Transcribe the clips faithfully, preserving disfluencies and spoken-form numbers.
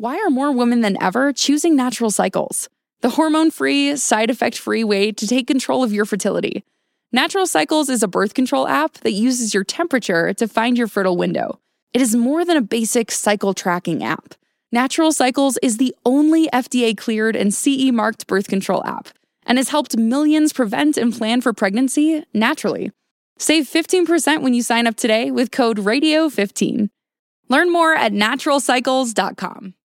why are more women than ever choosing Natural Cycles? The hormone-free, side-effect-free way to take control of your fertility. Natural Cycles is a birth control app that uses your temperature to find your fertile window. It is more than a basic cycle tracking app. Natural Cycles is the only F D A-cleared and C E-marked birth control app and has helped millions prevent and plan for pregnancy naturally. Save fifteen percent when you sign up today with code radio fifteen. Learn more at natural cycles dot com.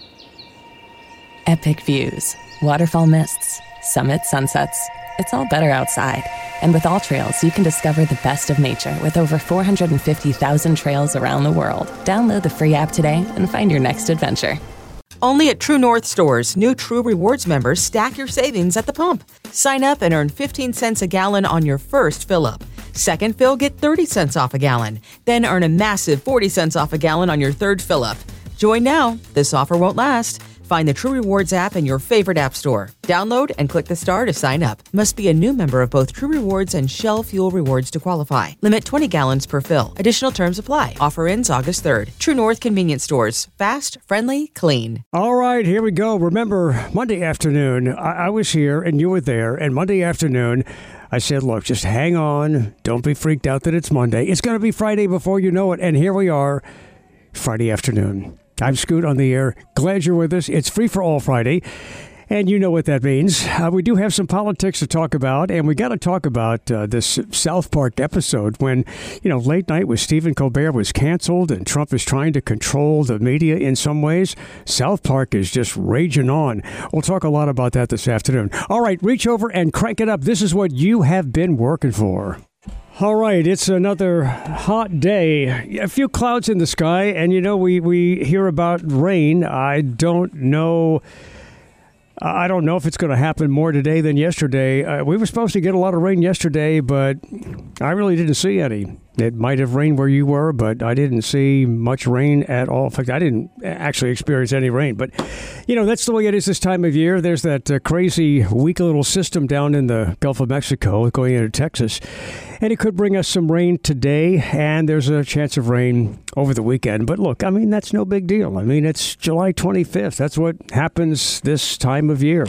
Epic views, waterfall mists, summit sunsets. It's all better outside. And with All Trails, you can discover the best of nature with over four hundred fifty thousand trails around the world. Download the free app today and find your next adventure. Only at True North stores, new True Rewards members stack your savings at the pump. Sign up and earn fifteen cents a gallon on your first fill-up. Second fill, get thirty cents off a gallon. Then earn a massive forty cents off a gallon on your third fill-up. Join now. This offer won't last. Find the True Rewards app in your favorite app store. Download and click the star to sign up. Must be a new member of both True Rewards and Shell Fuel Rewards to qualify. Limit twenty gallons per fill. Additional terms apply. Offer ends August third. True North Convenience Stores. Fast, friendly, clean. All right, here we go. Remember, Monday afternoon, I, I was here and you were there. And Monday afternoon, I said, look, just hang on. Don't be freaked out that it's Monday. It's going to be Friday before you know it. And here we are, Friday afternoon. I'm Scoot on the air. Glad you're with us. It's Free for All Friday, and you know what that means. Uh, we do have some politics to talk about, and we got to talk about uh, this South Park episode when, you know, Late Night with Stephen Colbert was canceled, and Trump is trying to control the media in some ways. South Park is just raging on. We'll talk a lot about that this afternoon. All right, reach over and crank it up. This is what you have been working for. All right, it's another hot day. A few clouds in the sky, and, you know, we, we hear about rain. I don't know... I don't know if it's going to happen more today than yesterday. Uh, we were supposed to get a lot of rain yesterday, but I really didn't see any. It might have rained where you were, but I didn't see much rain at all. In fact, I didn't actually experience any rain. But, you know, that's the way it is this time of year. There's that uh, crazy, weak little system down in the Gulf of Mexico going into Texas. And it could bring us some rain today, and there's a chance of rain over the weekend. But look, I mean, that's no big deal. I mean, it's July twenty-fifth. That's what happens this time of year.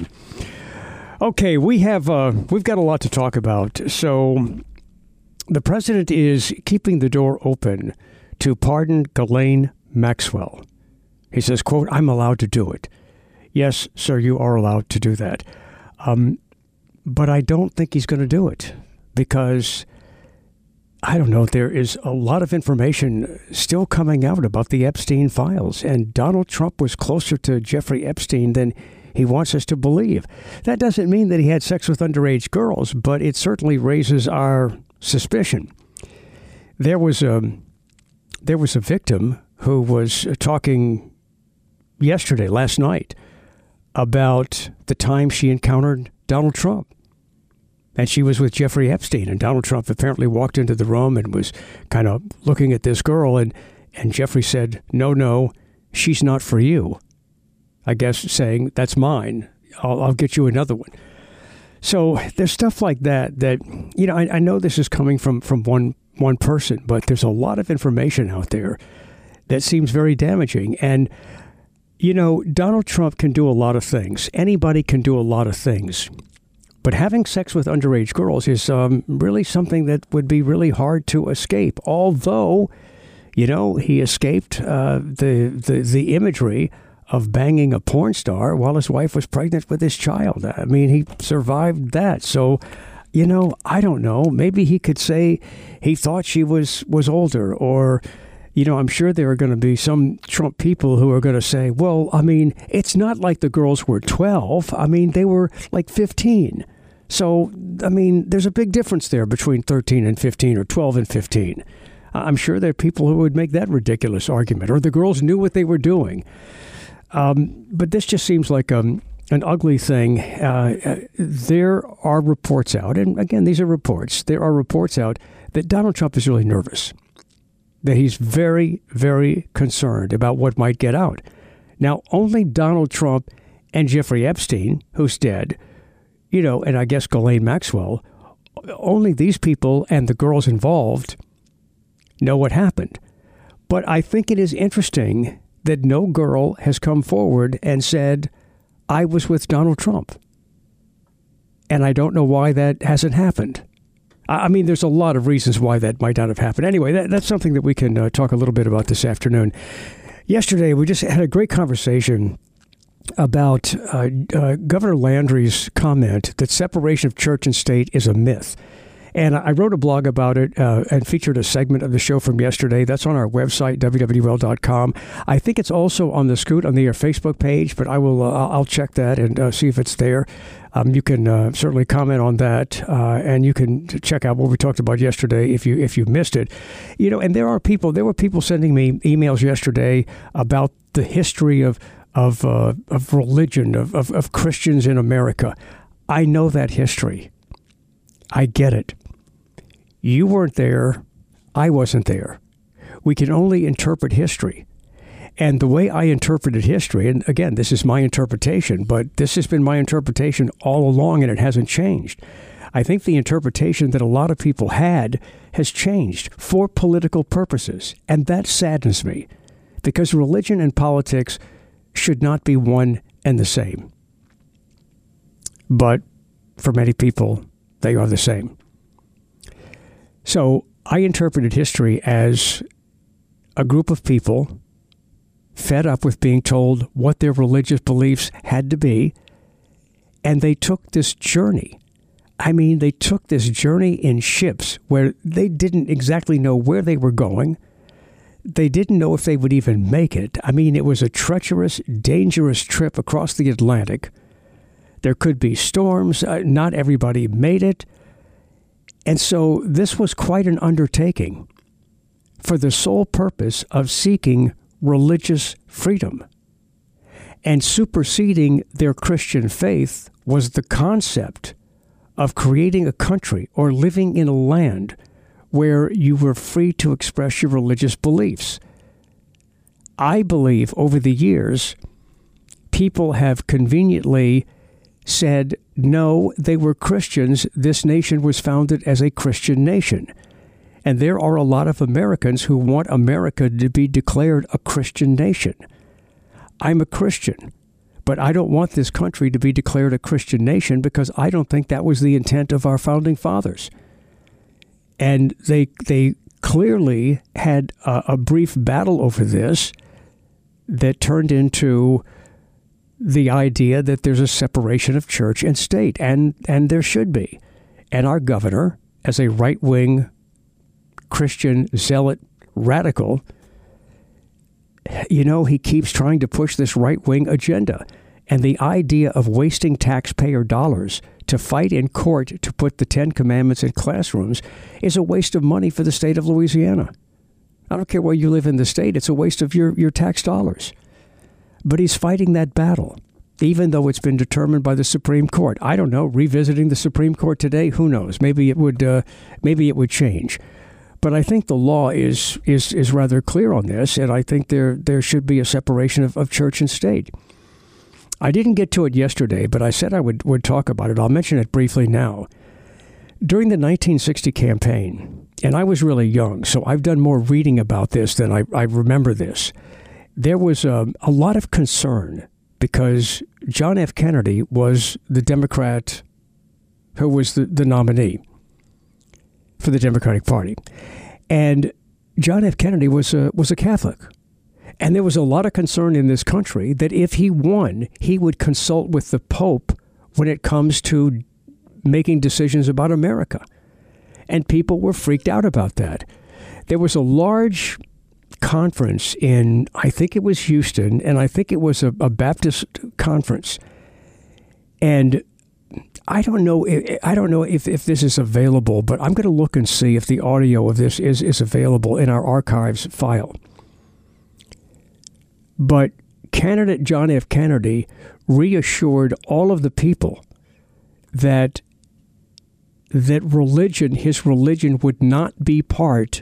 Okay, we have uh, we've got a lot to talk about. So the president is keeping the door open to pardon Ghislaine Maxwell. He says, quote, "I'm allowed to do it." Yes, sir, you are allowed to do that. Um, but I don't think he's going to do it because, I don't know, there is a lot of information still coming out about the Epstein files. And Donald Trump was closer to Jeffrey Epstein than he wants us to believe. That doesn't mean that he had sex with underage girls, but it certainly raises our suspicion. There was a, there was a victim who was talking yesterday, last night, about the time she encountered Donald Trump. And she was with Jeffrey Epstein, and Donald Trump apparently walked into the room and was kind of looking at this girl, and, and Jeffrey said, no, no, she's not for you. I guess saying, that's mine. I'll, I'll get you another one. So there's stuff like that that, you know, I, I know this is coming from, from one, one person, but there's a lot of information out there that seems very damaging. And, you know, Donald Trump can do a lot of things. Anybody can do a lot of things. But having sex with underage girls is um, really something that would be really hard to escape. Although, you know, he escaped uh, the, the the imagery of banging a porn star while his wife was pregnant with his child. I mean, he survived that. So, you know, I don't know. Maybe he could say he thought she was, was older. Or, you know, I'm sure there are going to be some Trump people who are going to say, well, I mean, it's not like the girls were twelve. I mean, they were like fifteen. So, I mean, there's a big difference there between thirteen and fifteen or twelve and fifteen. I'm sure there are people who would make that ridiculous argument, or the girls knew what they were doing. Um, but this just seems like um, an ugly thing. Uh, there are reports out, and again, these are reports. There are reports out that Donald Trump is really nervous, that he's very, very concerned about what might get out. Now, only Donald Trump and Jeffrey Epstein, who's dead, you know, and I guess Ghislaine Maxwell, only these people and the girls involved know what happened. But I think it is interesting that no girl has come forward and said, I was with Donald Trump. And I don't know why that hasn't happened. I mean, there's a lot of reasons why that might not have happened. Anyway, that, that's something that we can uh, talk a little bit about this afternoon. Yesterday, we just had a great conversation about uh, uh, Governor Landry's comment that separation of church and state is a myth. And I wrote a blog about it uh, and featured a segment of the show from yesterday. That's on our website, w w l dot com. I think it's also on the Scoot on the Facebook page, but I will uh, I'll check that and uh, see if it's there. Um, you can uh, certainly comment on that, uh, and you can check out what we talked about yesterday if you if you missed it. You know, and there are people. There were people sending me emails yesterday about the history of of uh, of religion of, of of Christians in America. I know that history. I get it. You weren't there. I wasn't there. We can only interpret history. And the way I interpreted history, and again, this is my interpretation, but this has been my interpretation all along, and it hasn't changed. I think the interpretation that a lot of people had has changed for political purposes, and that saddens me, because religion and politics should not be one and the same. But for many people, they are the same. So I interpreted history as a group of people fed up with being told what their religious beliefs had to be, and they took this journey. I mean, they took this journey in ships where they didn't exactly know where they were going. They didn't know if they would even make it. I mean, it was a treacherous, dangerous trip across the Atlantic. There could be storms. Uh, not everybody made it. And so this was quite an undertaking for the sole purpose of seeking religious freedom. And superseding their Christian faith was the concept of creating a country or living in a land where you were free to express your religious beliefs. I believe over the years, people have conveniently said, no, they were Christians. This nation was founded as a Christian nation. And there are a lot of Americans who want America to be declared a Christian nation. I'm a Christian, but I don't want this country to be declared a Christian nation because I don't think that was the intent of our founding fathers. And they they clearly had a, a brief battle over this that turned into the idea that there's a separation of church and state, and, and there should be. And our governor, as a right-wing Christian zealot radical, you know, he keeps trying to push this right-wing agenda. And the idea of wasting taxpayer dollars to fight in court to put the Ten Commandments in classrooms is a waste of money for the state of Louisiana. I don't care where you live in the state. It's a waste of your, your tax dollars. But he's fighting that battle, even though it's been determined by the Supreme Court. I don't know, revisiting the Supreme Court today, who knows? Maybe it would uh, maybe it would change. But I think the law is is is rather clear on this, and I think there there should be a separation of, of church and state. I didn't get to it yesterday, but I said I would, would talk about it. I'll mention it briefly now. During the nineteen sixty campaign, and I was really young, so I've done more reading about this than I, I remember this. There was a, a lot of concern because John F. Kennedy was the Democrat who was the, the nominee for the Democratic Party. And John F. Kennedy was a, was a Catholic. And there was a lot of concern in this country that if he won, he would consult with the Pope when it comes to making decisions about America. And people were freaked out about that. There was a large conference in, I think it was Houston, and I think it was a, a Baptist conference. And I don't know. I don't know if, if this is available, but I'm going to look and see if the audio of this is, is available in our archives file. But candidate John F. Kennedy reassured all of the people that that religion, his religion, would not be part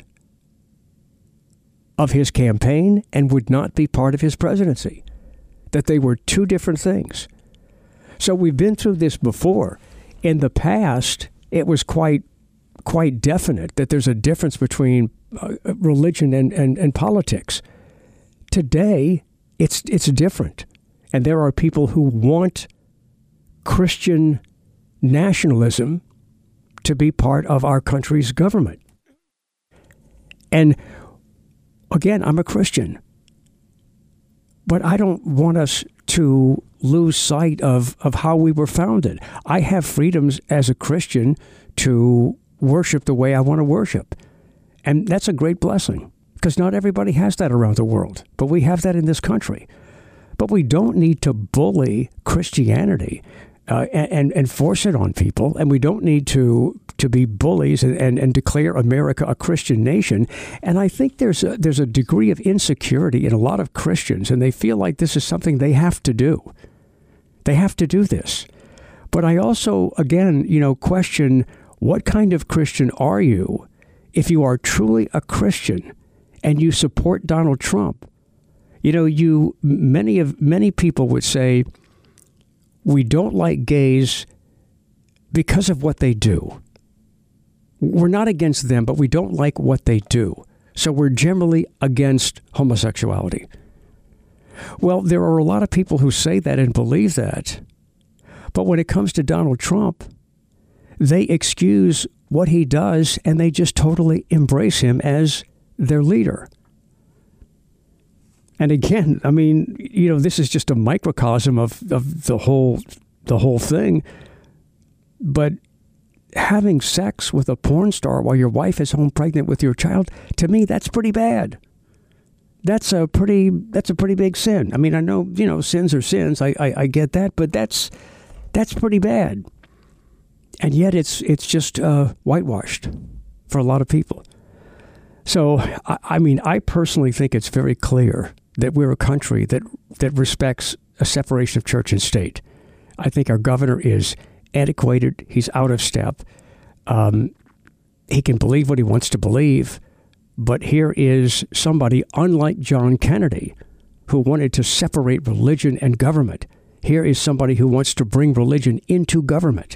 of his campaign and would not be part of his presidency, that they were two different things. So we've been through this before. In the past, it was quite quite definite that there's a difference between uh, religion and, and, and politics. Today, It's it's different. And there are people who want Christian nationalism to be part of our country's government. And again, I'm a Christian, but I don't want us to lose sight of, of how we were founded. I have freedoms as a Christian to worship the way I want to worship. And that's a great blessing, because not everybody has that around the world, but we have that in this country. But we don't need to bully Christianity uh, and, and force it on people. And we don't need to to be bullies and, and, and declare America a Christian nation. And I think there's a, there's a degree of insecurity in a lot of Christians, and they feel like this is something they have to do. They have to do this. But I also, again, you know, question, what kind of Christian are you if you are truly a Christian and you support Donald Trump? You know, you many of many people would say we don't like gays because of what they do. We're not against them, but we don't like what they do. So we're generally against homosexuality. Well, there are a lot of people who say that and believe that. But when it comes to Donald Trump, they excuse what he does and they just totally embrace him as their leader. And again, I mean, you know, this is just a microcosm of, of the whole the whole thing. But having sex with a porn star while your wife is home pregnant with your child, to me, that's pretty bad. That's a pretty that's a pretty big sin. I mean, I know, you know, sins are sins. I, I, I get that, but that's that's pretty bad. And yet it's it's just uh, whitewashed for a lot of people. So, I, I mean, I personally think it's very clear that we're a country that, that respects a separation of church and state. I think our governor is antiquated. He's out of step. Um, he can believe what he wants to believe. But here is somebody, unlike John Kennedy, who wanted to separate religion and government. Here is somebody who wants to bring religion into government.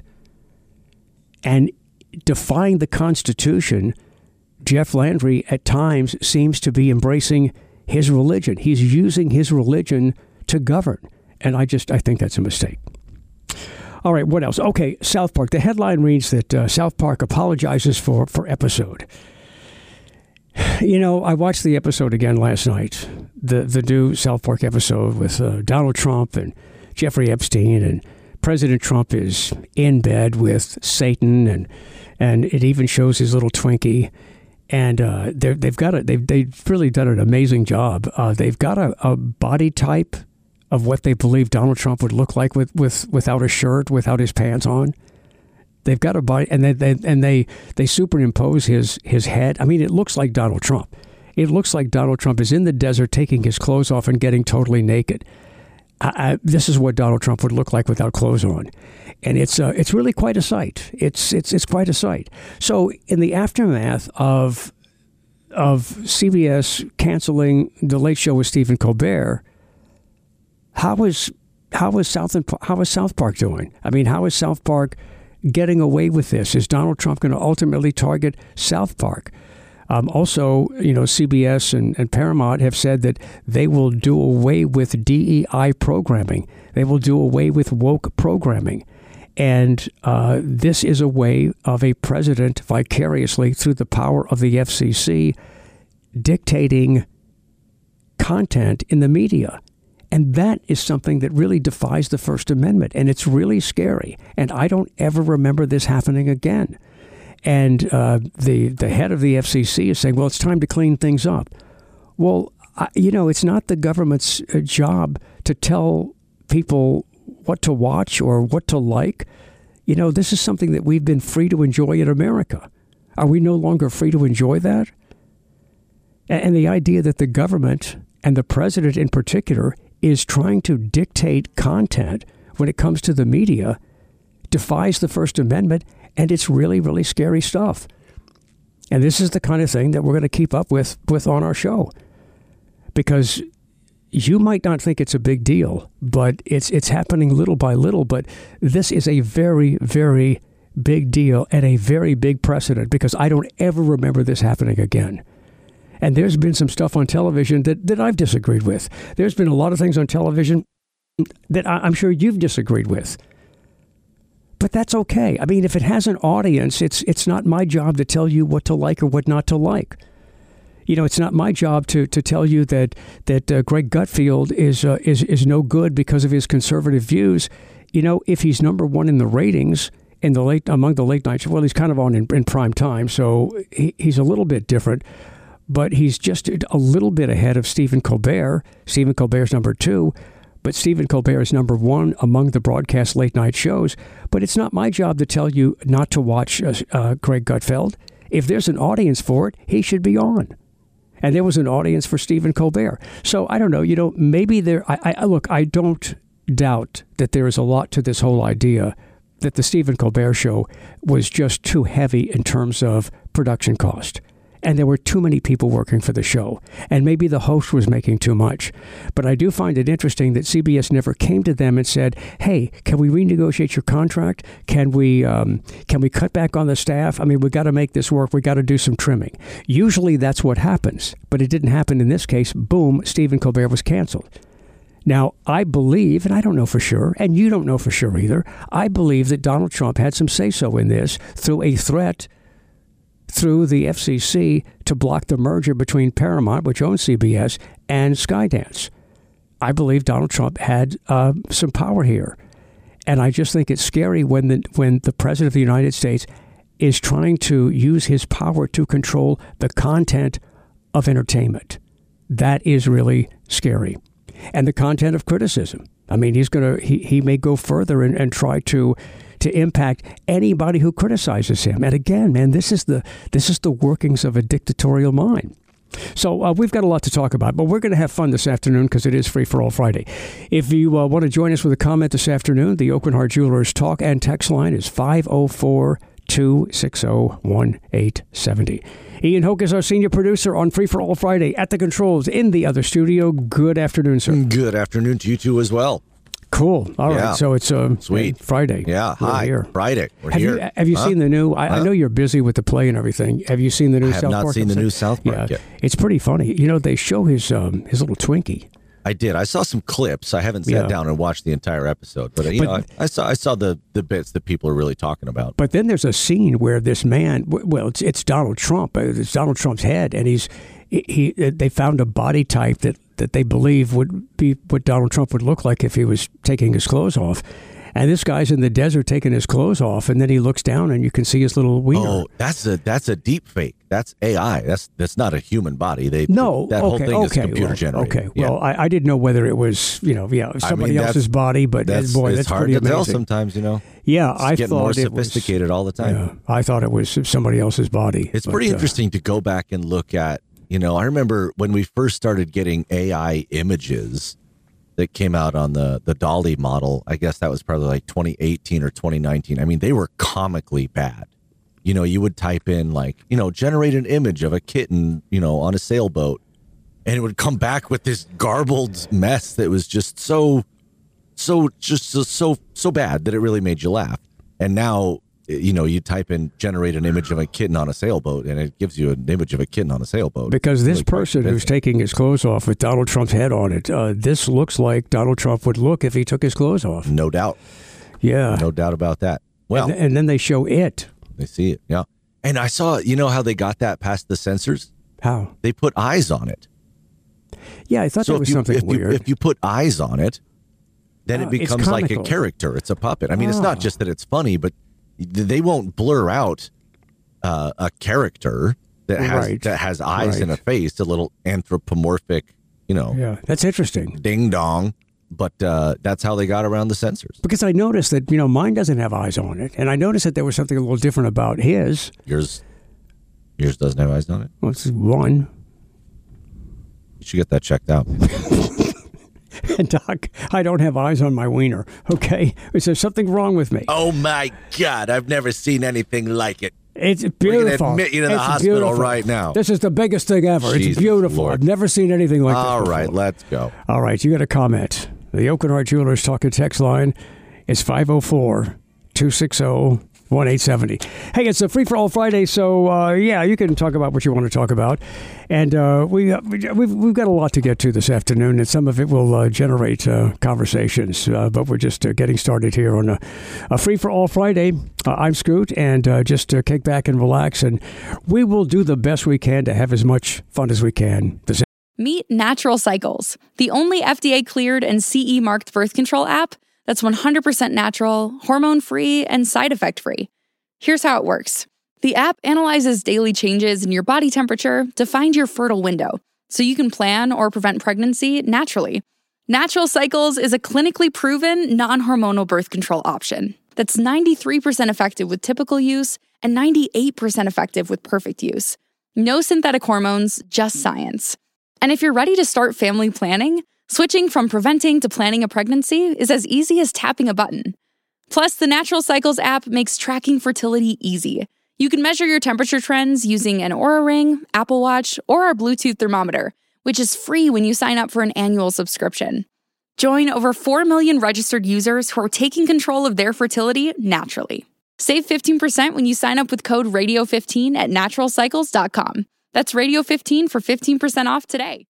And defying the Constitution, Jeff Landry at times seems to be embracing his religion. He's using his religion to govern. And I just, I think that's a mistake. All right, what else? Okay, South Park. The headline reads that uh, South Park apologizes for, for episode. You know, I watched the episode again last night, the, the new South Park episode with uh, Donald Trump and Jeffrey Epstein, and President Trump is in bed with Satan, and and it even shows his little Twinkie. And uh, they've got a, they've they've really done an amazing job. Uh, they've got a, a body type of what they believe Donald Trump would look like with, with without a shirt, without his pants on. They've got a body, and they, they and they they superimpose his his head. I mean, it looks like Donald Trump. It looks like Donald Trump is in the desert taking his clothes off and getting totally naked. I, I, this is what Donald Trump would look like without clothes on, and it's uh, it's really quite a sight. It's it's it's quite a sight. So in the aftermath of of C B S canceling the Late Show with Stephen Colbert, how is how is South how is South Park doing? I mean, how is South Park getting away with this? Is Donald Trump going to ultimately target South Park? Um, also, you know, C B S and, and Paramount have said that they will do away with D E I programming. They will do away with woke programming. And uh, this is a way of a president vicariously through the power of the F C C dictating content in the media. And that is something that really defies the First Amendment. And it's really scary. And I don't ever remember this happening again. And uh, the the head of the F C C is saying, well, it's time to clean things up. Well, I, you know, it's not the government's job to tell people what to watch or what to like. You know, this is something that we've been free to enjoy in America. Are we no longer free to enjoy that? And, and the idea that the government and the president in particular is trying to dictate content when it comes to the media defies the First Amendment. And it's really, really scary stuff. And this is the kind of thing that we're going to keep up with, with on our show. Because you might not think it's a big deal, but it's it's happening little by little. But this is a very, very big deal and a very big precedent, because I don't ever remember this happening again. And there's been some stuff on television that, that I've disagreed with. There's been a lot of things on television that I, I'm sure you've disagreed with. But that's okay. I mean, if it has an audience, it's it's not my job to tell you what to like or what not to like. You know, it's not my job to to tell you that that uh, Greg Gutfeld is uh, is is no good because of his conservative views. You know, if he's number one in the ratings in the late among the late night, well, he's kind of on in, in prime time, so he, he's a little bit different. But he's just a little bit ahead of Stephen Colbert. Stephen Colbert's number two, but Stephen Colbert is number one among the broadcast late night shows. But it's not my job to tell you not to watch uh, uh, Greg Gutfeld. If there's an audience for it, he should be on. And there was an audience for Stephen Colbert. So I don't know, you know, maybe there, I, I look, I don't doubt that there is a lot to this whole idea that the Stephen Colbert show was just too heavy in terms of production cost. And there were too many people working for the show. And maybe the host was making too much. But I do find it interesting that C B S never came to them and said, hey, can we renegotiate your contract? Can we um, can we cut back on the staff? I mean, we got to make this work. We got to do some trimming. Usually that's what happens. But it didn't happen in this case. Boom, Stephen Colbert was canceled. Now, I believe, and I don't know for sure, and you don't know for sure either, I believe that Donald Trump had some say-so in this through a threat through the F C C to block the merger between Paramount, which owns C B S, and Skydance. I believe Donald Trump had uh, some power here. And I just think it's scary when the, when the President of the United States is trying to use his power to control the content of entertainment. That is really scary. And the content of criticism. I mean, he's going to, he, he may go further and, and try to to impact anybody who criticizes him. And again, man, this is the this is the workings of a dictatorial mind. So uh, we've got a lot to talk about, but we're going to have fun this afternoon because it is Free for All Friday. If you uh, want to join us with a comment this afternoon, the Aucoin Hart Jewelers talk and text line is five oh four, two six oh, one eight seven oh. Ian Hoke is our senior producer on Free for All Friday at the controls in the other studio. Good afternoon, sir. Good afternoon to you two as well. Cool. All yeah. right. So it's um, Sweet. Friday. Yeah. We're Hi. Here. Friday. We're have here. You, have you huh? seen the new? I, huh? I know you're busy with the play and everything. Have you seen the new I have South not Park? seen the episode? new South Park yeah. yet. It's pretty funny. You know, they show his um, his little Twinkie. I did. I saw some clips. I haven't sat Yeah. down and watched the entire episode, but you But- know, I, I saw I saw the the bits that people are really talking about. But then there's a scene where this man, well, it's, it's Donald Trump. It's Donald Trump's head, and he's he. They found a body type that, that they believe would be what Donald Trump would look like if he was taking his clothes off. And this guy's in the desert taking his clothes off, and then he looks down, and you can see his little wiener. Oh, that's a that's a deep fake. That's A I. That's that's not a human body. They No, that okay, whole thing okay, is computer well, generated. Okay, Yeah. well, I, I didn't know whether it was, you know, yeah, somebody mean, else's that's- body, but that's boy, it's that's hard pretty to amazing. tell sometimes. You know, Yeah, it's I getting thought more it was sophisticated all the time. Yeah, I thought it was somebody else's body. It's but, pretty uh, interesting to go back and look at. You know, I remember when we first started getting A I images that came out on the the DALL-E model. I guess that was probably like twenty eighteen or twenty nineteen. I mean, they were comically bad. You know, you would type in like, you know, generate an image of a kitten, you know, on a sailboat, and it would come back with this garbled mess that was just so, so, just so, so, so bad that it really made you laugh. And now, you know, you type in generate an image of a kitten on a sailboat, and it gives you an image of a kitten on a sailboat. Because this Really quite person who's convincing. taking his clothes off with Donald Trump's head on it, uh, this looks like Donald Trump would look if he took his clothes off. No doubt. Yeah. No doubt about that. Well, and, and then they show it. they see it. Yeah. And I saw, you know how they got that past the censors? How? They put eyes on it. Yeah, I thought so there was if you, something if you, weird. if you put eyes on it, then Oh, it it's becomes like a comical. character. It's a puppet. I mean, it's Oh. not just that it's funny, but they won't blur out uh, a character that has Right. that has eyes Right. and a face, a little anthropomorphic, you know, yeah, that's interesting. ding dong. But uh, that's how they got around the censors. Because I noticed that, you know, mine doesn't have eyes on it. And I noticed that there was something a little different about his. Yours, yours doesn't have eyes on it. Well, it's one. You should get that checked out. And Doc, I don't have eyes on my wiener. Okay? Is there something wrong with me? Oh my God! I've never seen anything like it. It's We're beautiful. gonna admit you to the It's hospital beautiful. right now. This is the biggest thing ever. Jesus it's beautiful. Lord. I've never seen anything like All this. right, before. let's go. All right, you got a comment. The Aucoin Hart Jewelers Talk and Text line is five oh four, two six oh, one eight seven zero. Hey, it's a free-for-all Friday, so uh, yeah, you can talk about what you want to talk about. And uh, we, uh, we've, we've got a lot to get to this afternoon, and some of it will uh, generate uh, conversations. Uh, but we're just uh, getting started here on a, a free-for-all Friday. Uh, I'm Scoot, and uh, just uh, kick back and relax, and we will do the best we can to have as much fun as we can. This Meet Natural Cycles, the only F D A-cleared and C E-marked birth control app that's one hundred percent natural, hormone-free, and side effect-free. Here's how it works. The app analyzes daily changes in your body temperature to find your fertile window, so you can plan or prevent pregnancy naturally. Natural Cycles is a clinically proven, non-hormonal birth control option that's ninety-three percent effective with typical use and ninety-eight percent effective with perfect use. No synthetic hormones, just science. And if you're ready to start family planning, switching from preventing to planning a pregnancy is as easy as tapping a button. Plus, the Natural Cycles app makes tracking fertility easy. You can measure your temperature trends using an Oura Ring, Apple Watch, or our Bluetooth thermometer, which is free when you sign up for an annual subscription. Join over four million registered users who are taking control of their fertility naturally. Save fifteen percent when you sign up with code radio fifteen at natural cycles dot com. That's radio fifteen for fifteen percent off today.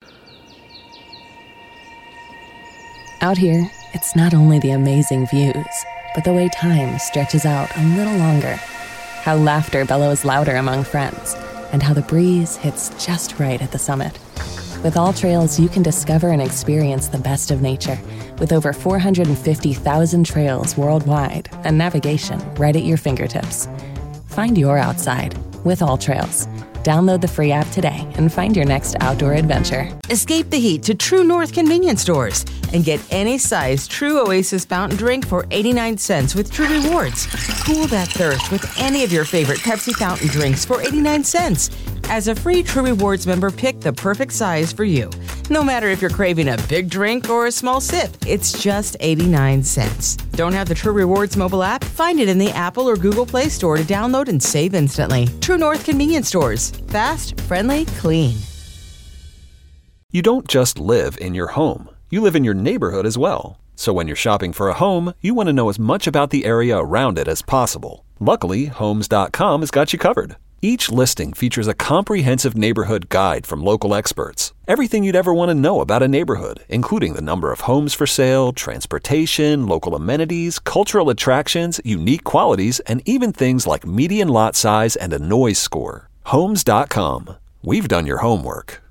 Out here, it's not only the amazing views, but the way time stretches out a little longer. How laughter bellows louder among friends, and how the breeze hits just right at the summit. With All Trails, you can discover and experience the best of nature with over four hundred fifty thousand trails worldwide and navigation right at your fingertips. Find your outside with All Trails. Download the free app today and find your next outdoor adventure. Escape the heat to True North convenience stores and get any size True Oasis fountain drink for eighty-nine cents with True Rewards. Cool that thirst with any of your favorite Pepsi fountain drinks for eighty-nine cents. As a free True Rewards member, pick the perfect size for you. No matter if you're craving a big drink or a small sip, it's just eighty-nine cents. Don't have the True Rewards mobile app? Find it in the Apple or Google Play Store to download and save instantly. True North convenience stores. Fast, friendly, clean. You don't just live in your home. You live in your neighborhood as well. So when you're shopping for a home, you want to know as much about the area around it as possible. Luckily, Homes dot com has got you covered. Each listing features a comprehensive neighborhood guide from local experts. Everything you'd ever want to know about a neighborhood, including the number of homes for sale, transportation, local amenities, cultural attractions, unique qualities, and even things like median lot size and a noise score. Homes dot com. We've done your homework.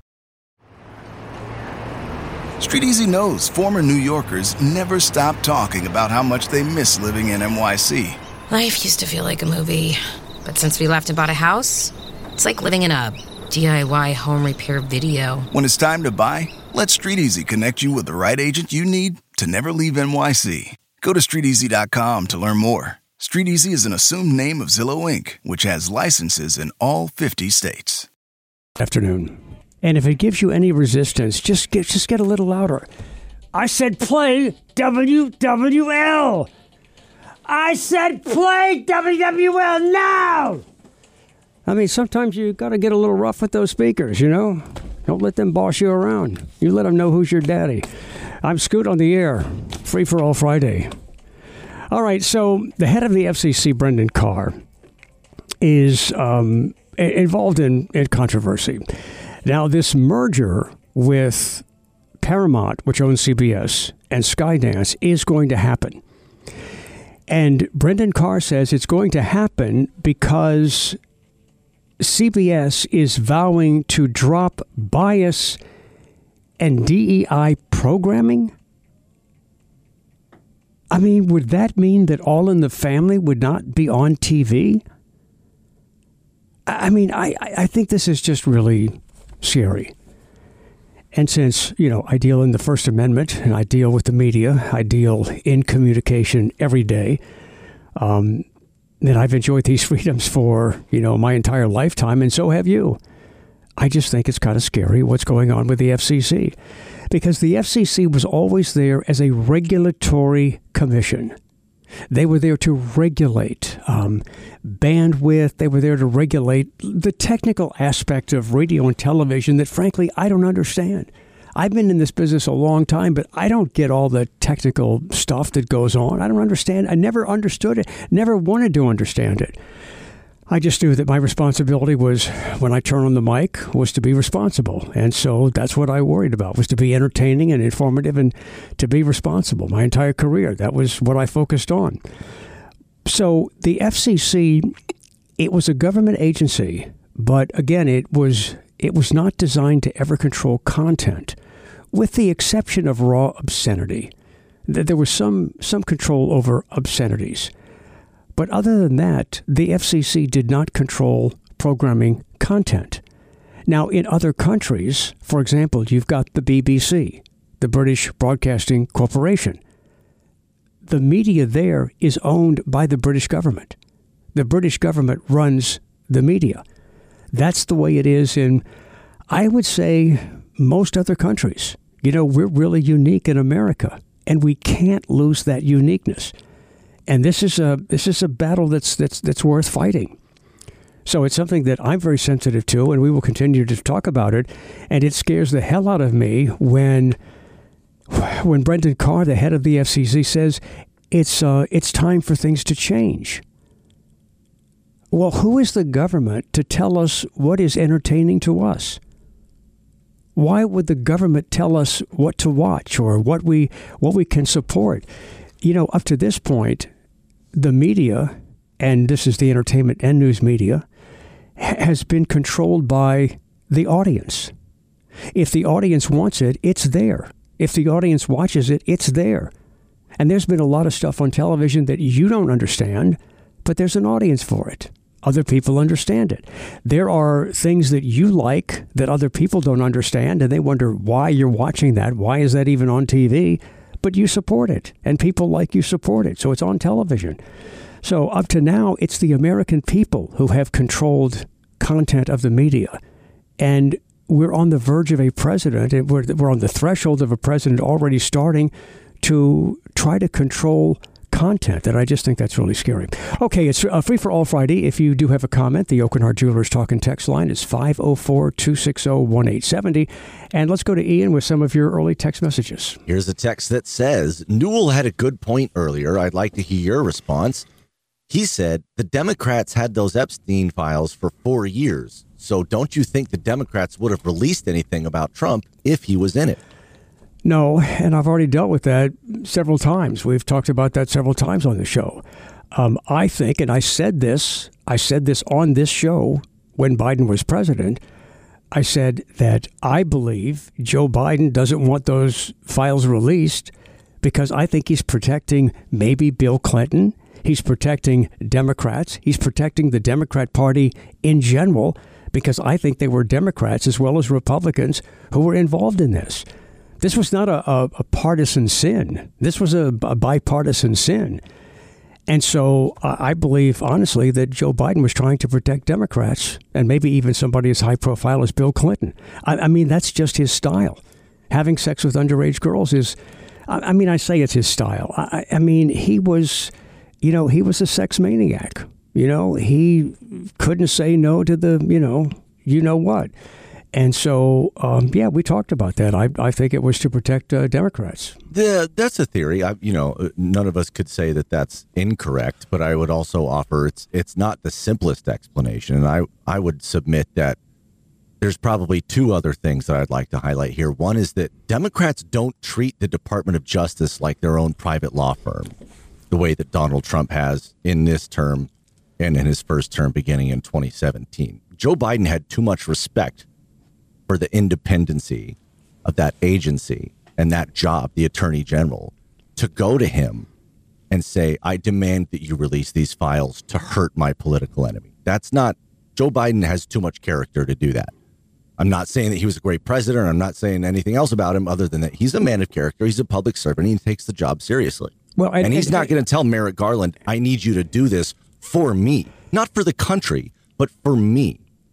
Street Easy knows former New Yorkers never stop talking about how much they miss living in N Y C. Life used to feel like a movie, but since we left and bought a house, it's like living in a D I Y home repair video. When it's time to buy, let Street Easy connect you with the right agent you need to never leave N Y C. Go to street easy dot com to learn more. Street Easy is an assumed name of Zillow Incorporated, which has licenses in all fifty states. Afternoon. And if it gives you any resistance, just get, just get a little louder. I said play W W L. I said play W W L now. I mean, sometimes you got to get a little rough with those speakers, you know? Don't let them boss you around. You let them know who's your daddy. I'm Scoot on the air. Free for all Friday. All right, so the head of the F C C, Brendan Carr, is um, involved in, in controversy. Now, this merger with Paramount, which owns C B S, and Skydance is going to happen. And Brendan Carr says it's going to happen because C B S is vowing to drop bias and D E I programming. I mean, would that mean that All in the Family would not be on T V? I mean, I, I think this is just really scary. And since, you know, I deal in the First Amendment and I deal with the media, I deal in communication every day, um, and I've enjoyed these freedoms for, you know, my entire lifetime, and so have you. I just think it's kind of scary what's going on with the F C C, because the F C C was always there as a regulatory commission. They were there to regulate um, bandwidth. They were there to regulate the technical aspect of radio and television that, frankly, I don't understand. I've been in this business a long time, but I don't get all the technical stuff that goes on. I don't understand. I never understood it, never wanted to understand it. I just knew that my responsibility was, when I turn on the mic, was to be responsible. And so that's what I worried about, was to be entertaining and informative and to be responsible. My entire career, that was what I focused on. So the F C C, it was a government agency, but again, it was it was not designed to ever control content, with the exception of raw obscenity. There was some some control over obscenities. But other than that, the F C C did not control programming content. Now, in other countries, for example, you've got the B B C, the British Broadcasting Corporation. The media there is owned by the British government. The British government runs the media. That's the way it is in, I would say, most other countries. You know, we're really unique in America, and we can't lose that uniqueness. And this is a this is a battle that's that's that's worth fighting. So it's something that I'm very sensitive to, and we will continue to talk about it. And it scares the hell out of me when when Brendan Carr, the head of the F C C, says it's uh, it's time for things to change. Well, who is the government to tell us what is entertaining to us? Why would the government tell us what to watch or what we what we can support? You know, up to this point, the media, and this is the entertainment and news media, has been controlled by the audience. If the audience wants it, it's there. If the audience watches it, it's there. And there's been a lot of stuff on television that you don't understand, but there's an audience for it. Other people understand it. There are things that you like that other people don't understand, and they wonder why you're watching that. Why is that even on T V? But you support it, and people like you support it, so it's on television. So up to now, it's the American people who have controlled content of the media. And we're on the verge of a president, and we're, we're on the threshold of a president already starting to try to control content, that I just think that's really scary. Okay, it's uh, Free for All Friday. If you do have a comment, the Oakenhart Jewelers Talk and Text line is five oh four, two six oh, one eight seven oh. And let's go to Ian with some of your early text messages. Here's a text that says, Newell had a good point earlier. I'd like to hear your response. He said, the Democrats had those Epstein files for four years. So don't you think the Democrats would have released anything about Trump if he was in it? No, and I've already dealt with that several times. We've talked about that several times on the show. Um, I think, and I said this, I said this on this show when Biden was president, I said that I believe Joe Biden doesn't want those files released because I think he's protecting maybe Bill Clinton. He's protecting Democrats. He's protecting the Democrat Party in general because I think they were Democrats as well as Republicans who were involved in this. This was not a, a, a partisan sin. This was a, a bipartisan sin. And so uh, I believe, honestly, that Joe Biden was trying to protect Democrats and maybe even somebody as high profile as Bill Clinton. I, I mean, that's just his style. Having sex with underage girls is, I, I mean, I say it's his style. I, I mean, he was, you know, he was a sex maniac. You know, he couldn't say no to the, you know, you know what. And so, um, yeah, we talked about that. I, I think it was to protect uh, Democrats. The, that's a theory. I, you know, none of us could say that that's incorrect, but I would also offer it's it's not the simplest explanation. And I, I would submit that there's probably two other things that I'd like to highlight here. One is that Democrats don't treat the Department of Justice like their own private law firm, the way that Donald Trump has in this term and in his first term beginning in twenty seventeen. Joe Biden had too much respect for the independency of that agency and that job, the attorney general, to go to him and say, I demand that you release these files to hurt my political enemy. That's not, Joe Biden has too much character to do that. I'm not saying that he was a great president. I'm not saying anything else about him other than that he's a man of character. He's a public servant. He takes the job seriously. Well, and, and he's and, not going to tell Merrick Garland, I need you to do this for me, not for the country, but for me.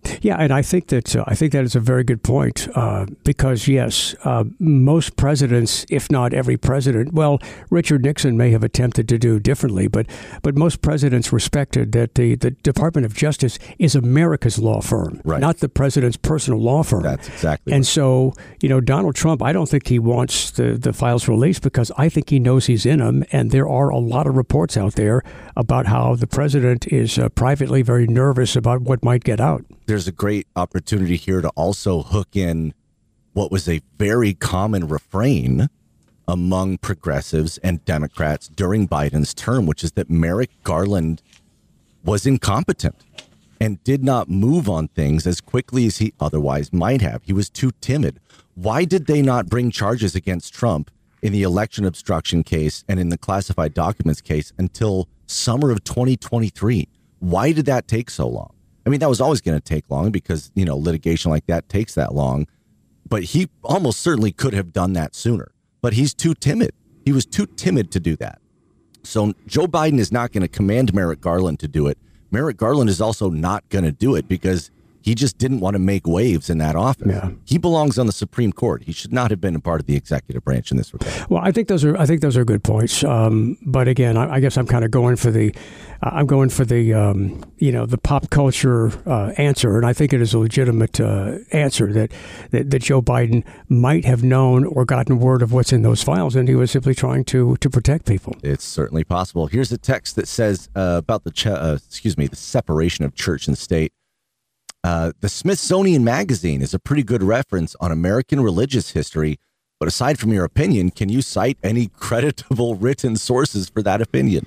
Yeah, and I think that uh, I think that is a very good point uh, because yes, uh, most presidents, if not every president, well, Richard Nixon may have attempted to do differently, but but most presidents respected that the, the Department of Justice is America's law firm, right. not the president's personal law firm. That's exactly. And right. so, you know, Donald Trump, I don't think he wants the, the files released because I think he knows he's in them, and there are a lot of reports out there about how the president is uh, privately very nervous about what might get out. There's a great opportunity here to also hook in what was a very common refrain among progressives and Democrats during Biden's term, which is that Merrick Garland was incompetent and did not move on things as quickly as he otherwise might have. He was too timid. Why did they not bring charges against Trump in the election obstruction case and in the classified documents case until summer of twenty twenty-three? Why did that take so long? I mean, that was always going to take long because, you know, litigation like that takes that long. But he almost certainly could have done that sooner. But he's too timid. He was too timid to do that. So Joe Biden is not going to command Merrick Garland to do it. Merrick Garland is also not going to do it because he just didn't want to make waves in that office. Yeah. He belongs on the Supreme Court. He should not have been a part of the executive branch in this regard. Well, I think those are I think those are good points. Um, but again, I, I guess I'm kind of going for the uh, I'm going for the um, you know the pop culture uh, answer, and I think it is a legitimate uh, answer that, that that Joe Biden might have known or gotten word of what's in those files, and he was simply trying to to protect people. It's certainly possible. Here's a text that says uh, about the ch- uh, excuse me the separation of church and state. Uh, the Smithsonian Magazine is a pretty good reference on American religious history. But aside from your opinion, can you cite any creditable written sources for that opinion?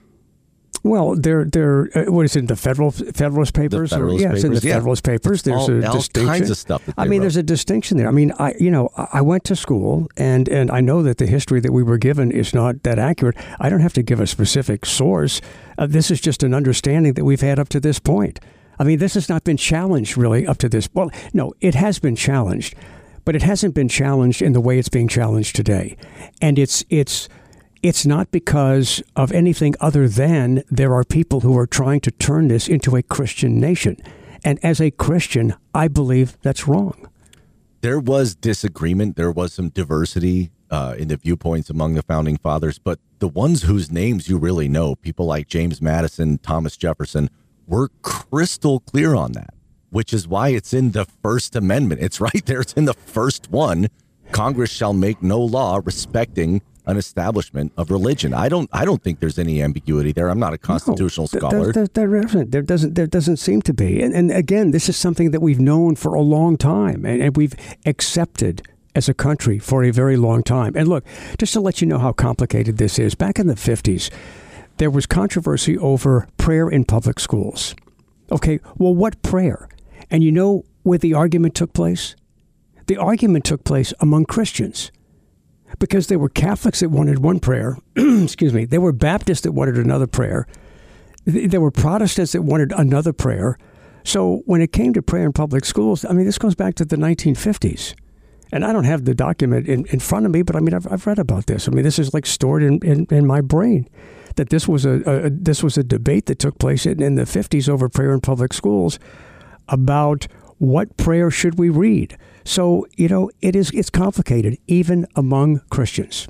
Well, they're, they're uh, what is it, the Federal Federalist Papers? The Federalist or, yeah, it's in the Papers, yeah. Federalist Papers. There's all, a all distinction. kinds of stuff that they I mean, wrote. there's a distinction there. I mean, I you know, I went to school, and, and I know that the history that we were given is not that accurate. I don't have to give a specific source. Uh, this is just an understanding that we've had up to this point. I mean, this has not been challenged really up to this. Well, no, it has been challenged, but it hasn't been challenged in the way it's being challenged today. And it's it's it's not because of anything other than there are people who are trying to turn this into a Christian nation. And as a Christian, I believe that's wrong. There was disagreement. There was some diversity uh, in the viewpoints among the founding fathers. But the ones whose names you really know, people like James Madison, Thomas Jefferson, we're crystal clear on that, which is why it's in the First Amendment. It's right there. It's in the first one. Congress shall make no law respecting an establishment of religion. I don't I don't think there's any ambiguity there. I'm not a constitutional no, scholar. There, there, there isn't. There doesn't there doesn't seem to be. And, and again, this is something that we've known for a long time and, and we've accepted as a country for a very long time. And look, just to let you know how complicated this is, back in the fifties, there was controversy over prayer in public schools. Okay, well, what prayer? And you know where the argument took place? The argument took place among Christians because there were Catholics that wanted one prayer. Excuse me. There were Baptists that wanted another prayer. There were Protestants that wanted another prayer. So when it came to prayer in public schools, I mean, this goes back to the nineteen fifties. And I don't have the document in, in front of me, but I mean, I've, I've read about this. I mean, this is like stored in, in, in my brain. That this was a, a this was a debate that took place in, in the fifties over prayer in public schools about what prayer should we read. So, you know, it is it's complicated, even among Christians.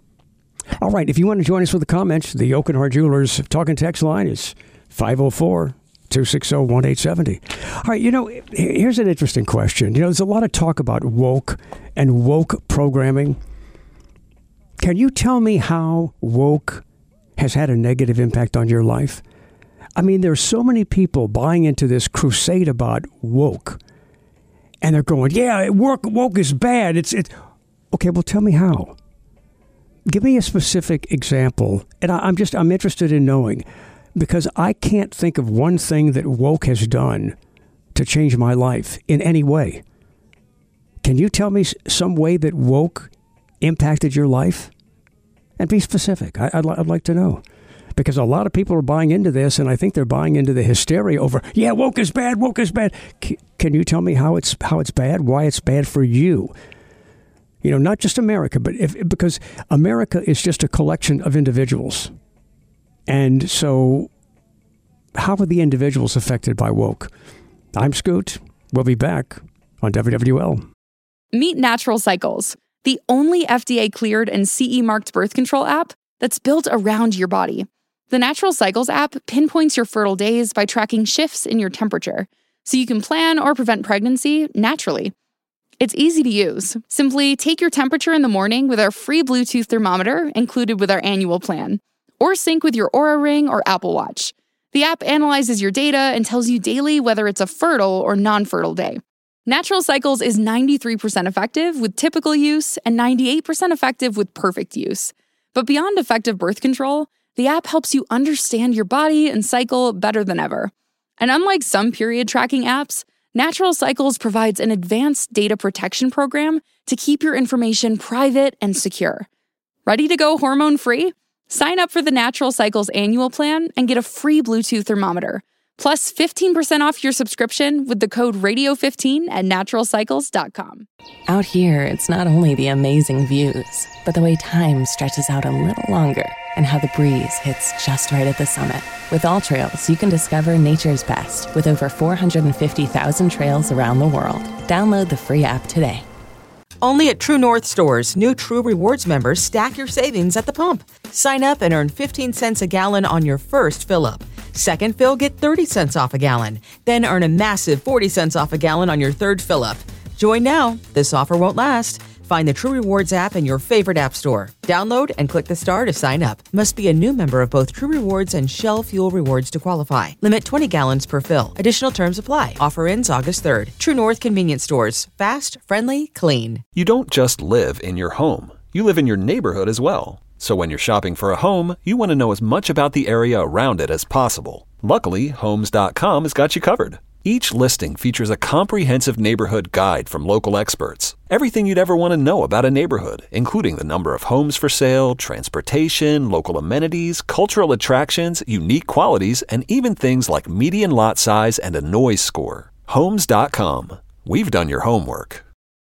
All right, if you want to join us with the comments, the Oakenhart Jewelers Talk and Text line is five oh four, two six oh, one eight seven oh. All right, you know, here's an interesting question. You know, there's a lot of talk about woke and woke programming. Can you tell me how woke has had a negative impact on your life? I mean, there's so many people buying into this crusade about woke, and they're going, yeah, woke, woke is bad. It's it. Okay, well, tell me how. Give me a specific example, and I, I'm just I'm interested in knowing, because I can't think of one thing that woke has done to change my life in any way. Can you tell me some way that woke impacted your life? And be specific. I, I'd, li- I'd like to know. Because a lot of people are buying into this, and I think they're buying into the hysteria over, yeah, woke is bad, woke is bad. C- can you tell me how it's how it's bad, why it's bad for you? You know, not just America, but if, because America is just a collection of individuals. And so how are the individuals affected by woke? I'm Scoot. We'll be back on W W L. Meet Natural Cycles, the only F D A-cleared and C E-marked birth control app that's built around your body. The Natural Cycles app pinpoints your fertile days by tracking shifts in your temperature, so you can plan or prevent pregnancy naturally. It's easy to use. Simply take your temperature in the morning with our free Bluetooth thermometer included with our annual plan, or sync with your Oura Ring or Apple Watch. The app analyzes your data and tells you daily whether it's a fertile or non-fertile day. Natural Cycles is ninety-three percent effective with typical use and ninety-eight percent effective with perfect use. But beyond effective birth control, the app helps you understand your body and cycle better than ever. And unlike some period tracking apps, Natural Cycles provides an advanced data protection program to keep your information private and secure. Ready to go hormone-free? Sign up for the Natural Cycles annual plan and get a free Bluetooth thermometer, plus fifteen percent off your subscription with the code radio fifteen at natural cycles dot com. Out here, it's not only the amazing views, but the way time stretches out a little longer and how the breeze hits just right at the summit. With All Trails, you can discover nature's best with over four hundred fifty thousand trails around the world. Download the free app today. Only at True North stores, new True Rewards members stack your savings at the pump. Sign up and earn fifteen cents a gallon on your first fill-up. Second fill, get thirty cents off a gallon. Then earn a massive forty cents off a gallon on your third fill-up. Join now. This offer won't last. Find the True Rewards app in your favorite app store. Download and click the star to sign up. Must be a new member of both True Rewards and Shell Fuel Rewards to qualify. Limit twenty gallons per fill. Additional terms apply. Offer ends August third. True North Convenience Stores. Fast, friendly, clean. You don't just live in your home. You live in your neighborhood as well. So when you're shopping for a home, you want to know as much about the area around it as possible. Luckily, Homes dot com has got you covered. Each listing features a comprehensive neighborhood guide from local experts. Everything you'd ever want to know about a neighborhood, including the number of homes for sale, transportation, local amenities, cultural attractions, unique qualities, and even things like median lot size and a noise score. Homes dot com. We've done your homework.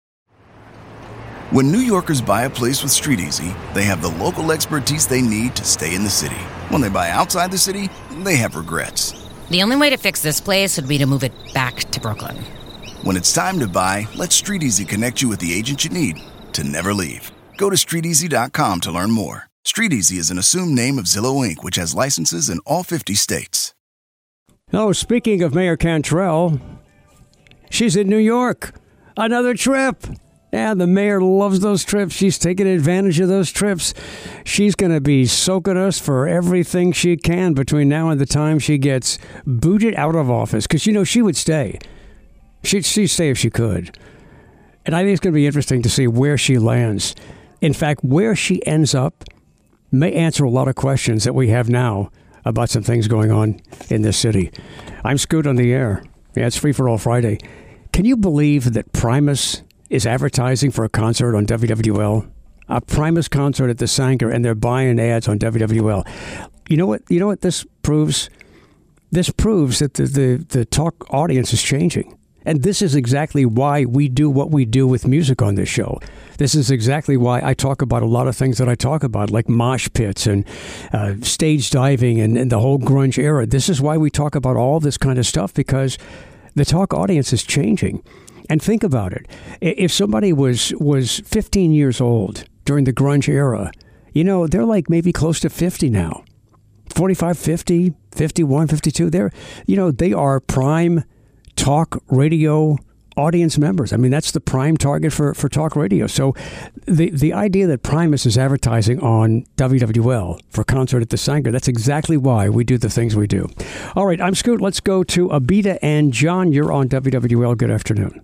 When New Yorkers buy a place with StreetEasy, they have the local expertise they need to stay in the city. When they buy outside the city, they have regrets. The only way to fix this place would be to move it back to Brooklyn. When it's time to buy, let StreetEasy connect you with the agent you need to never leave. Go to street easy dot com to learn more. StreetEasy is an assumed name of Zillow Incorporated, which has licenses in all fifty states. Oh, speaking of Mayor Cantrell, she's in New York. Another trip. Yeah, the mayor loves those trips. She's taking advantage of those trips. She's going to be soaking us for everything she can between now and the time she gets booted out of office. Because, you know, she would stay. She'd, she'd stay if she could. And I think it's going to be interesting to see where she lands. In fact, where she ends up may answer a lot of questions that we have now about some things going on in this city. I'm Scoot on the air. Yeah, it's Free for All Friday. Can you believe that Primus is advertising for a concert on W W L? A Primus concert at the Sanger, and they're buying ads on W W L. You know what? You know what this proves? This proves that the, the, the talk audience is changing. And this is exactly why we do what we do with music on this show. This is exactly why I talk about a lot of things that I talk about, like mosh pits and uh, stage diving and, and the whole grunge era. This is why we talk about all this kind of stuff, because the talk audience is changing. And think about it. If somebody was, was fifteen years old during the grunge era, you know, they're like maybe close to fifty now. forty-five, fifty, fifty-one, fifty-two. They're, you know, they are prime talk radio audience members. I mean, that's the prime target for, for talk radio. So the, the idea that Primus is advertising on W W L for concert at the Sanger, that's exactly why we do the things we do. All right, I'm Scoot. Let's go to Abita and John. You're on W W L. Good afternoon.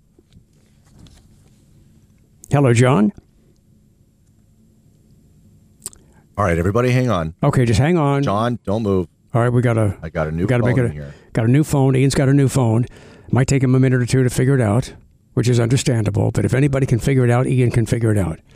Hello, John. All right, everybody, hang on. Okay, just hang on. John, don't move. All right, we got a. I got a new we gotta phone make it a, here. Got a new phone. Ian's got a new phone. Might take him a minute or two to figure it out, which is understandable. But if anybody can figure it out, Ian can figure it out.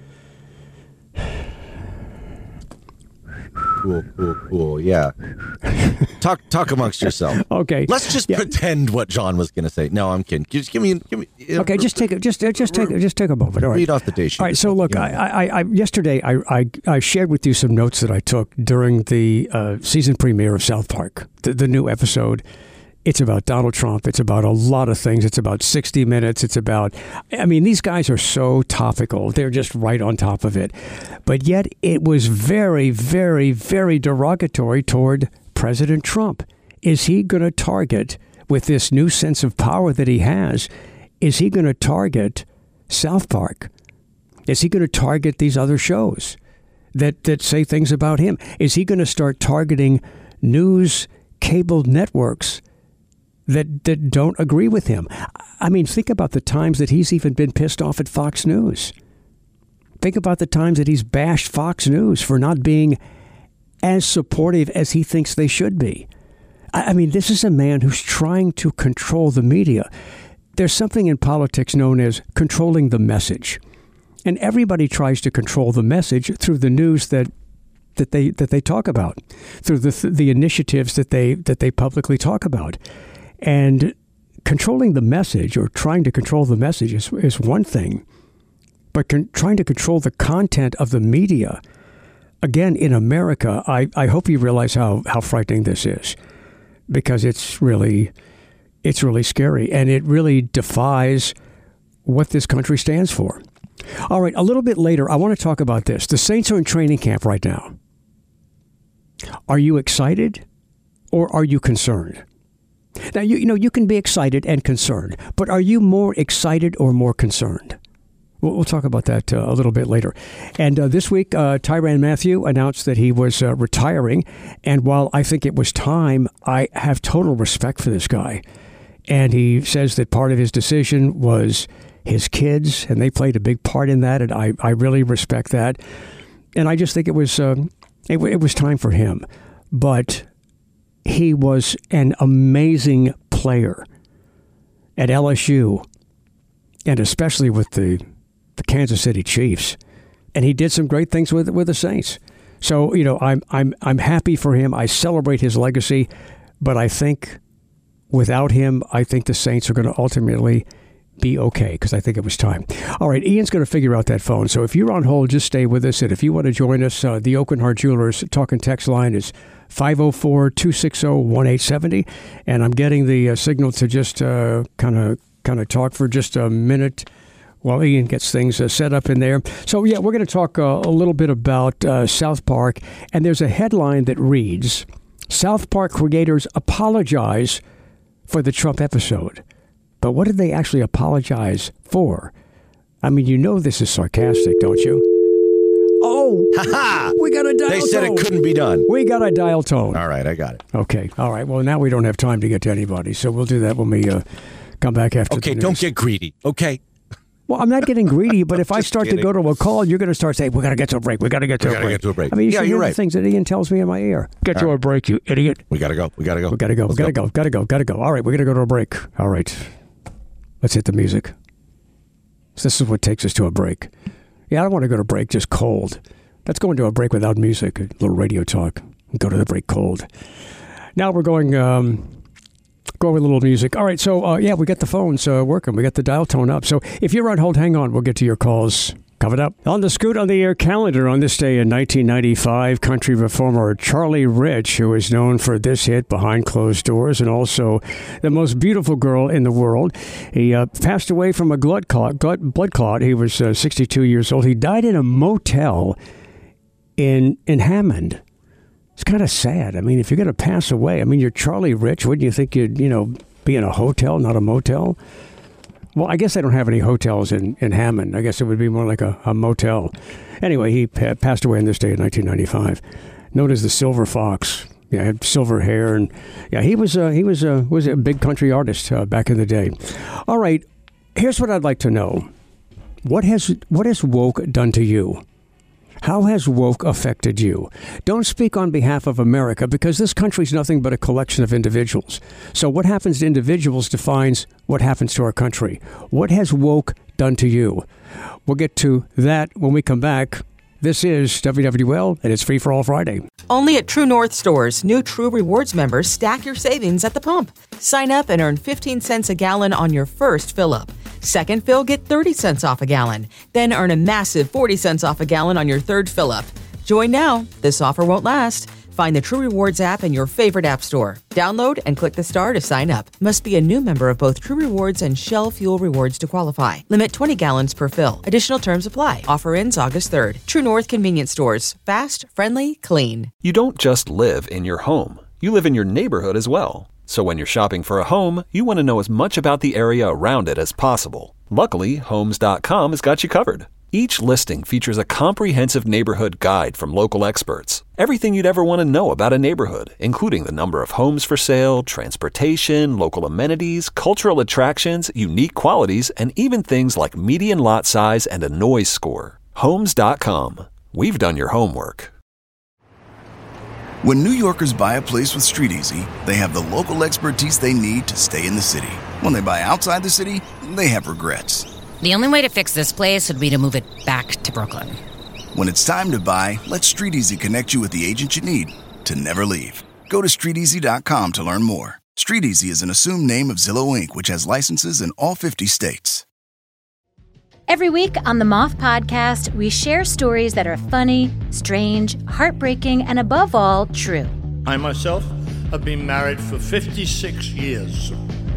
Cool, cool, cool. Yeah. Talk talk amongst yourself. Okay. Let's just yeah. pretend what John was going to say. No, I'm kidding. Just give me, give me. You know, okay, just take it. Just, just take it. Just take a moment. All right. Read off the day sheet. All right. So look, you know. I, I, I, yesterday I, I, I shared with you some notes that I took during the uh, season premiere of South Park, the, the new episode. It's about Donald Trump. It's about a lot of things. It's about sixty minutes. It's about, I mean, these guys are so topical. They're just right on top of it. But yet it was very, very, very derogatory toward President Trump. Is he going to target, with this new sense of power that he has, is he going to target South Park? Is he going to target these other shows that, that say things about him? Is he going to start targeting news cable networks that that don't agree with him? I mean, think about the times that he's even been pissed off at Fox News. Think about the times that he's bashed Fox News for not being as supportive as he thinks they should be. I, I mean, this is a man who's trying to control the media. There's something in politics known as controlling the message. And everybody tries to control the message through the news that that they that they talk about, through the the initiatives that they that they publicly talk about. And controlling the message, or trying to control the message, is, is one thing. But con- trying to control the content of the media, again, in America, I, I hope you realize how, how frightening this is. Because it's really, it's really scary. And it really defies what this country stands for. All right, a little bit later, I want to talk about this. The Saints are in training camp right now. Are you excited, or are you concerned? Now, you, you know, you can be excited and concerned, but are you more excited or more concerned? We'll, we'll talk about that uh, a little bit later. And uh, this week, uh, Tyrann Mathieu announced that he was uh, retiring. And while I think it was time, I have total respect for this guy. And he says that part of his decision was his kids, and they played a big part in that. And I, I really respect that. And I just think it was uh, it, it was time for him. But he was an amazing player at L S U, and especially with the, the Kansas City Chiefs. And he did some great things with with the Saints. So, you know, I'm I'm I'm happy for him. I celebrate his legacy, but I think without him, I think the Saints are going to ultimately be okay, because I think it was time. All right, Ian's going to figure out that phone. So if you're on hold, just stay with us. And if you want to join us, uh, the Oak and Hart Jewelers talking text line is five oh four, two six oh, one eight seven oh. And I'm getting the uh, signal to just kind of kind of talk for just a minute while Ian gets things uh, set up in there. So, yeah, we're going to talk uh, a little bit about uh, South Park. And there's a headline that reads, South Park creators apologize for the Trump episode. But what did they actually apologize for? I mean, you know this is sarcastic, don't you? Oh, ha-ha! We got a dial tone. They said it couldn't be done. We got a dial tone. All right, I got it. Okay, all right. Well, now we don't have time to get to anybody, so we'll do that when we uh, come back after okay, the news. Don't get greedy, okay? Well, I'm not getting greedy, but if I start kidding. to go to a call, you're going to start saying, we got to get to a break. We got to get to we a gotta break. get to a break. I mean, you yeah, should you're hear right. the things that Ian tells me in my ear. Get All to right. a break, you idiot. We got to go. We got to go. We got to go. We got to go. Got to go. Got to go. Got to go. All right, we're going to go to a break. All right. Let's hit the music. So this is what takes us to a break. Yeah, I don't want to go to break just cold. Let's go into a break without music, a little radio talk, and go to the break cold. Now we're going um, going with a little music. All right, so, uh, yeah, we got the phones uh, working. We got the dial tone up. So if you're on hold, hang on. We'll get to your calls. Coming up on the Scoot on the Air calendar on this day in nineteen ninety-five, country reformer Charlie Rich, who is known for this hit, Behind Closed Doors, and also The Most Beautiful Girl in the World. He uh, passed away from a blood clot. blood clot. He was uh, sixty-two years old. He died in a motel in in Hammond. It's kind of sad. I mean, if you're going to pass away, I mean, you're Charlie Rich. Wouldn't you think you'd, you know, be in a hotel, not a motel? Well, I guess they don't have any hotels in, in Hammond. I guess it would be more like a, a motel. Anyway, he pa- passed away on this day in nineteen ninety-five. Known as the Silver Fox. Yeah, had silver hair, and yeah, he was uh, he was uh, was a big country artist uh, back in the day. All right, here's what I'd like to know: what has what has woke done to you? How has woke affected you? Don't speak on behalf of America, because this country is nothing but a collection of individuals. So what happens to individuals defines what happens to our country. What has woke done to you? We'll get to that when we come back. This is W W L, and it's Free for All Friday. Only at True North stores, new True Rewards members stack your savings at the pump. Sign up and earn fifteen cents a gallon on your first fill-up. Second fill, get thirty cents off a gallon. Then earn a massive forty cents off a gallon on your third fill-up. Join now. This offer won't last. Find the True Rewards app in your favorite app store. Download and click the star to sign up. Must be a new member of both True Rewards and Shell Fuel Rewards to qualify. Limit twenty gallons per fill. Additional terms apply. Offer ends August third. True North Convenience Stores. Fast, friendly, clean. You don't just live in your home. You live in your neighborhood as well. So when you're shopping for a home, you want to know as much about the area around it as possible. Luckily, Homes dot com has got you covered. Each listing features a comprehensive neighborhood guide from local experts. Everything you'd ever want to know about a neighborhood, including the number of homes for sale, transportation, local amenities, cultural attractions, unique qualities, and even things like median lot size and a noise score. Homes dot com. We've done your homework. When New Yorkers buy a place with StreetEasy, they have the local expertise they need to stay in the city. When they buy outside the city, they have regrets. The only way to fix this place would be to move it back to Brooklyn. When it's time to buy, let StreetEasy connect you with the agent you need to never leave. Go to street easy dot com to learn more. StreetEasy is an assumed name of Zillow Incorporated, which has licenses in all fifty states. Every week on the Moth Podcast, we share stories that are funny, strange, heartbreaking, and above all, true. I myself have been married for fifty-six years.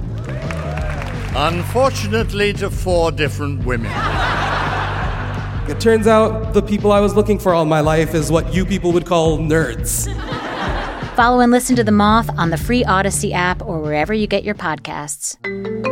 Unfortunately, to four different women. It turns out the people I was looking for all my life is what you people would call nerds. Follow and listen to The Moth on the free Odyssey app or wherever you get your podcasts.